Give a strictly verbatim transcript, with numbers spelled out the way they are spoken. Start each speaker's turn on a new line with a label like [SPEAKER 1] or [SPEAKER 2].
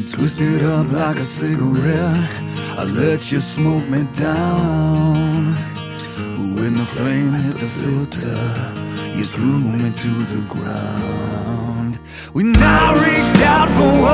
[SPEAKER 1] Twisted up like a cigarette, I let you smoke me down. When the flame hit the filter, you threw me to the ground. When I reached out for